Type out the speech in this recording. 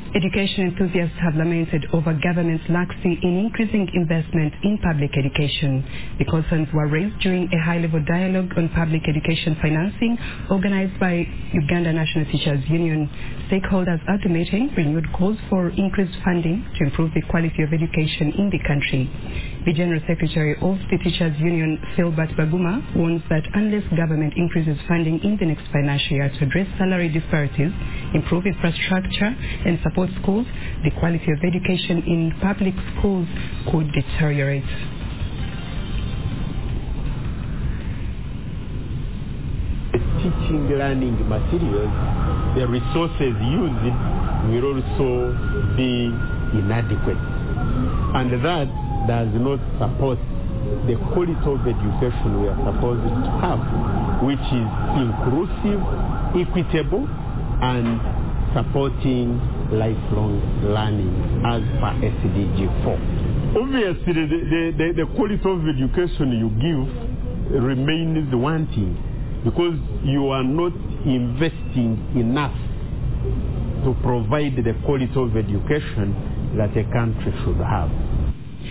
Education enthusiasts have lamented over government's laxity in increasing investment in public education. The concerns were raised during a high-level dialogue on public education financing organized by Uganda National Teachers Union. Stakeholders at the meeting renewed calls for increased funding to improve the quality of education in the country. The General Secretary of the Teachers Union, Philbert Baguma, warns that unless government increases funding in the next financial year to address salary disparities, improve infrastructure, and support schools, the quality of education in public schools could deteriorate. Teaching learning materials, the resources used will also be inadequate. And that does not support the quality of education we are supposed to have, which is inclusive, equitable, and supporting lifelong learning as per SDG 4. Obviously, the quality of education you give remains wanting because you are not investing enough to provide the quality of education that a country should have.